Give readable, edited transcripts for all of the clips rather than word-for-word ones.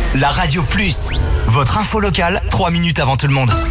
La Radio Plus, votre info locale, 3 minutes avant tout le monde.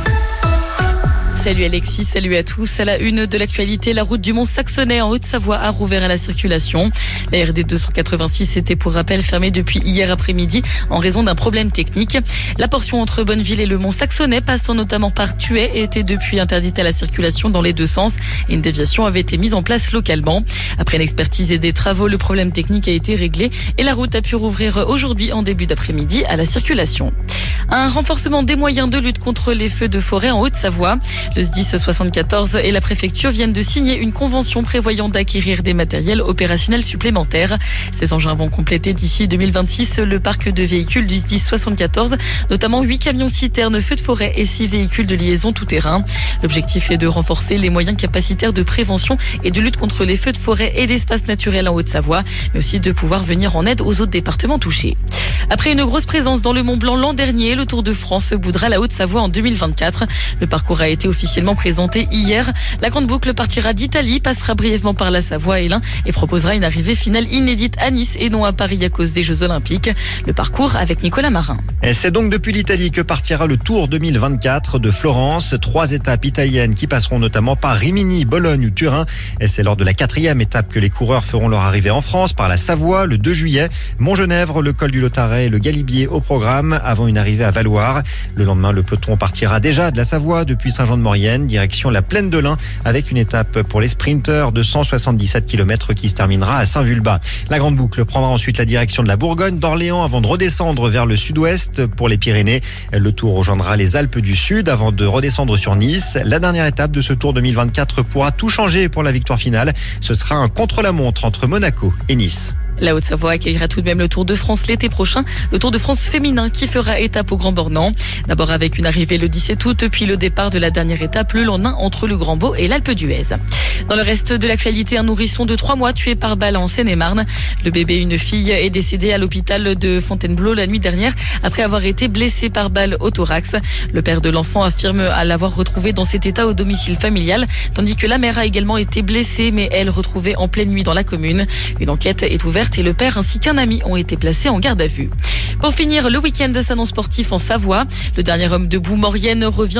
Salut Alexis, salut à tous. À la une de l'actualité, la route du Mont-Saxonais en Haute-Savoie a rouvert à la circulation. La RD 286 était pour rappel fermée depuis hier après-midi en raison d'un problème technique. La portion entre Bonneville et le Mont-Saxonais, passant notamment par Thuey, était depuis interdite à la circulation dans les deux sens et une déviation avait été mise en place localement. Après une expertise et des travaux, le problème technique a été réglé et la route a pu rouvrir aujourd'hui en début d'après-midi à la circulation. Un renforcement des moyens de lutte contre les feux de forêt en Haute-Savoie. Le SDIS 74 et la préfecture viennent de signer une convention prévoyant d'acquérir des matériels opérationnels supplémentaires. Ces engins vont compléter d'ici 2026 le parc de véhicules du SDIS 74, notamment 8 camions-citernes feux de forêt et 6 véhicules de liaison tout-terrain. L'objectif est de renforcer les moyens capacitaires de prévention et de lutte contre les feux de forêt et d'espaces naturels en Haute-Savoie, mais aussi de pouvoir venir en aide aux autres départements touchés. Après une grosse présence dans le Mont-Blanc l'an dernier, le Tour de France boudera la Haute-Savoie en 2024. Le parcours a été officiellement présenté hier. La grande boucle partira d'Italie, passera brièvement par la Savoie et l'Ain et proposera une arrivée finale inédite à Nice et non à Paris à cause des Jeux Olympiques. Le parcours avec Nicolas Marin. Et c'est donc depuis l'Italie que partira le Tour 2024 de Florence. 3 étapes italiennes qui passeront notamment par Rimini, Bologne ou Turin. Et c'est lors de la 4e étape que les coureurs feront leur arrivée en France par la Savoie le 2 juillet. Montgenèvre, le col du Lautaret et le Galibier au programme avant une arrivée à Valloire. Le lendemain, le peloton partira déjà de la Savoie depuis Saint-Jean-de-Maurienne, direction la plaine de l'Ain avec une étape pour les sprinteurs de 177 km qui se terminera à Saint-Vulbas. La grande boucle prendra ensuite la direction de la Bourgogne, d'Orléans avant de redescendre vers le sud-ouest pour les Pyrénées. Le Tour rejoindra les Alpes du Sud avant de redescendre sur Nice. La dernière étape de ce Tour 2024 pourra tout changer pour la victoire finale. Ce sera un contre-la-montre entre Monaco et Nice. La Haute-Savoie accueillera tout de même le Tour de France l'été prochain, le Tour de France féminin qui fera étape au Grand Bornand. D'abord avec une arrivée le 17 août, puis le départ de la dernière étape le lendemain entre le Grand Beau et l'Alpe d'Huez. Dans le reste de l'actualité, un nourrisson de 3 mois tué par balle en Seine-et-Marne. Le bébé, une fille, est décédé à l'hôpital de Fontainebleau la nuit dernière après avoir été blessé par balle au thorax. Le père de l'enfant affirme à l'avoir retrouvé dans cet état au domicile familial, tandis que la mère a également été blessée, mais elle retrouvée en pleine nuit dans la commune. Une enquête est ouverte et le père ainsi qu'un ami ont été placés en garde à vue. Pour finir, le week-end s'annonce sportif en Savoie. Le dernier homme debout Maurienne revient